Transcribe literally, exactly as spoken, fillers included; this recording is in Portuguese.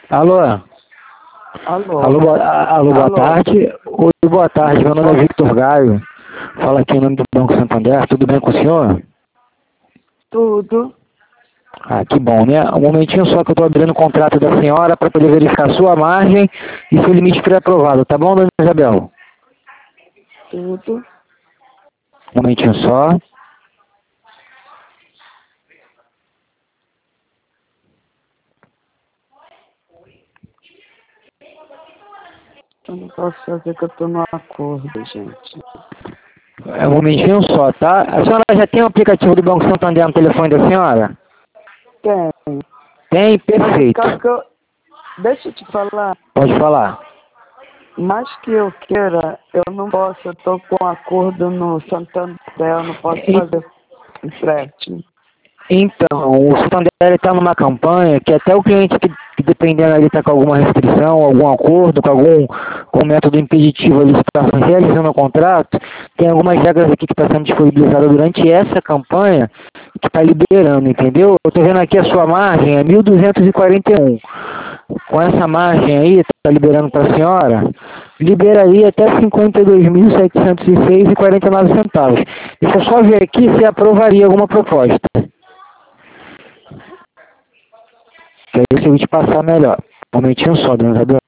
Alô? Alô? Alô, boa, a- alô, boa Alô? tarde. Oi, boa tarde. Meu nome é Victor Gaio. Fala aqui em nome do Banco Santander. Tudo bem com o senhor? Tudo. Ah, que bom, né? Um momentinho só que eu estou abrindo o contrato da senhora para poder verificar sua margem e seu limite pré-aprovado. Tá bom, dona Isabel? Tudo. Um momentinho só. Eu não posso fazer que eu tô no acordo, gente. É um momentinho só, tá? A senhora já tem o aplicativo do Banco Santander no telefone da senhora? Tem. Tem? Mas caso Perfeito. que eu... Deixa eu te falar. Pode falar. Mais que eu queira, eu não posso. Eu tô com um acordo no Santander. Eu não posso E- fazer empréstimo. Então, o Santander está numa campanha que até o cliente que, que dependendo ali está com alguma restrição, algum acordo, com algum com método impeditivo ali está realizando o contrato, tem algumas regras aqui que está sendo disponibilizada durante essa campanha que está liberando, entendeu? Eu estou vendo aqui a sua margem é mil duzentos e quarenta e um. Com essa margem aí, está liberando para a senhora, liberaria até cinquenta e dois mil setecentos e seis e quarenta e nove centavos. Deixa eu só ver aqui se aprovaria alguma proposta. Que aí eu vou te passar melhor. Um momentinho só, dona Isabel.